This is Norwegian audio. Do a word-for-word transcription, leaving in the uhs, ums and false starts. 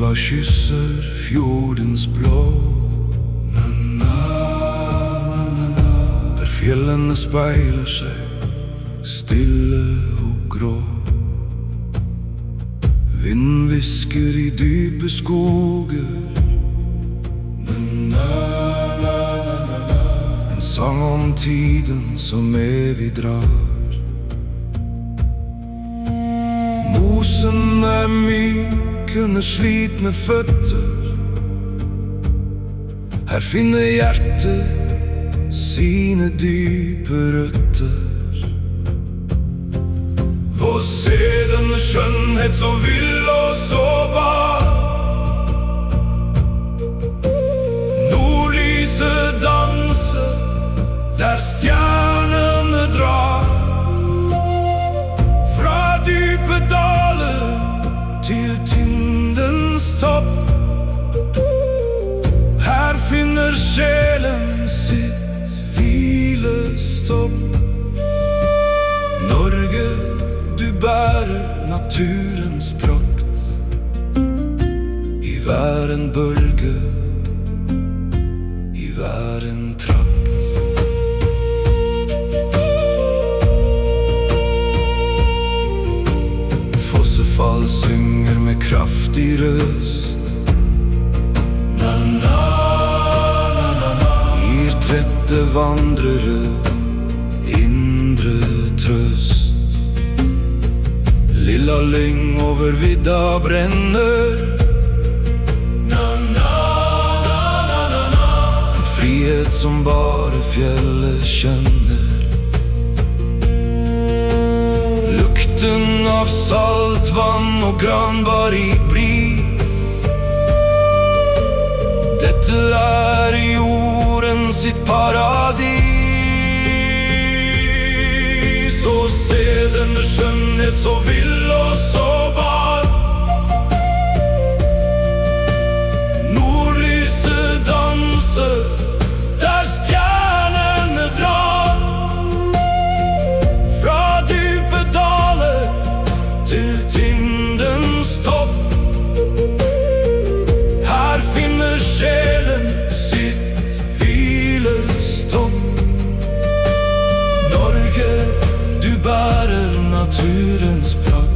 Sola kysser fjordens blå. Der fjellene speiler seg, stille og grå. Vind visker i dype skoger. En sang om tiden som evig drar. Mosen er myk under slitne føtter. Her finner hjertet sine dype røtter. Få se denne skjønnhet så vill og så bar. Nordlyset danser der stjernene drar. Fra dype daler til tindens topp. Her finner sjelen sitt hvilestopp. Norge, du bærer naturens prakt. I hver en bølge, i hver en trakt. Fossefall synger med kraftig røst. Gir trette vandrere indre trøst. Lilla lyng over vidda brenner. En frihet som bare fjellet kjenner. Lukten av saltvann og granbar i bris. Dette er jorden sitt paradis. Og se denne skjønnhet så vill og så bar. Nordlyset danser der stjernene drar. Fra dype daler til tindens topp. Her finner sjelen sitt hvilestopp. Norge, du bærer naturens prakt.